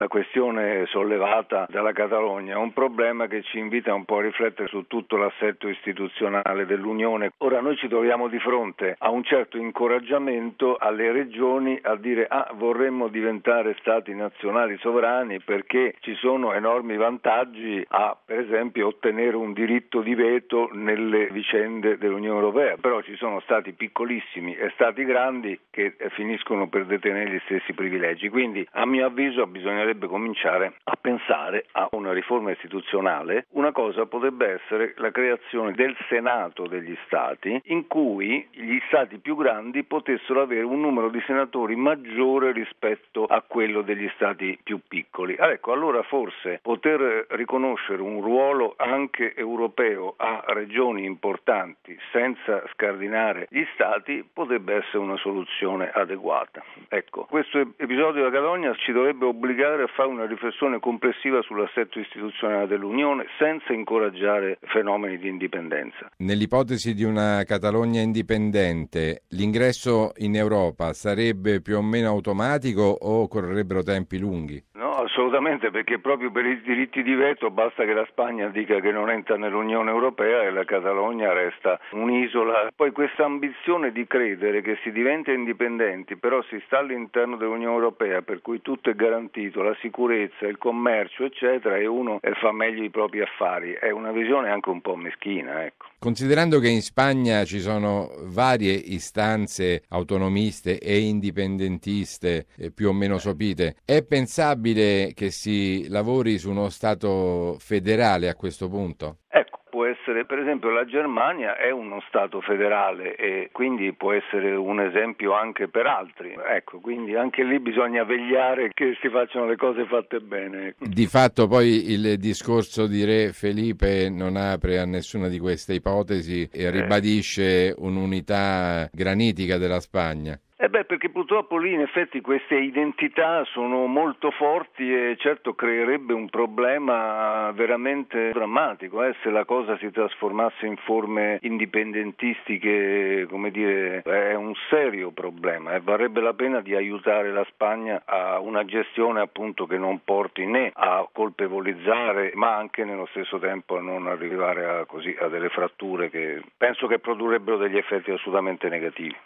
La questione sollevata dalla Catalogna è un problema che ci invita un po' a riflettere su tutto l'assetto istituzionale dell'Unione. Ora noi ci troviamo di fronte a un certo incoraggiamento alle regioni a dire vorremmo diventare stati nazionali sovrani perché ci sono enormi vantaggi a, per esempio, ottenere un diritto di veto nelle vicende dell'Unione Europea, però ci sono stati piccolissimi e stati grandi che finiscono per detenere gli stessi privilegi. Quindi, a mio avviso, bisognerebbe cominciare a pensare a una riforma istituzionale. Una cosa potrebbe essere la creazione del Senato degli Stati, in cui gli Stati più grandi potessero avere un numero di senatori maggiore rispetto a quello degli Stati più piccoli. Allora forse poter riconoscere un ruolo anche europeo a regioni importanti senza scardinare gli Stati potrebbe essere una soluzione adeguata. Questo episodio della Catalogna ci dovrebbe obbligare a fare una riflessione complessiva sull'assetto istituzionale dell'Unione senza incoraggiare fenomeni di indipendenza. Nell'ipotesi di una Catalogna indipendente, l'ingresso in Europa sarebbe più o meno automatico o correrebbero tempi lunghi? No, assolutamente, perché proprio per i diritti di veto basta che la Spagna dica che non entra nell'Unione Europea e la Catalogna resta un'isola. Poi questa ambizione di credere che si diventa indipendenti, però si sta all'interno dell'Unione Europea, per cui tutto è garantito, la sicurezza, il commercio, eccetera, e uno fa meglio i propri affari. È una visione anche un po' meschina, Considerando che in Spagna ci sono varie istanze autonomiste e indipendentiste più o meno sopite, è pensabile che si lavori su uno Stato federale a questo punto? Può essere, per esempio, la Germania è uno Stato federale e quindi può essere un esempio anche per altri. Quindi anche lì bisogna vegliare che si facciano le cose fatte bene. Di fatto poi il discorso di Re Felipe non apre a nessuna di queste ipotesi e ribadisce un'unità granitica della Spagna. Perché purtroppo lì in effetti queste identità sono molto forti e certo creerebbe un problema veramente drammatico se la cosa si trasformasse in forme indipendentistiche, è un serio problema e varrebbe la pena di aiutare la Spagna a una gestione appunto che non porti né a colpevolizzare ma anche nello stesso tempo a non arrivare a delle fratture che penso che produrrebbero degli effetti assolutamente negativi.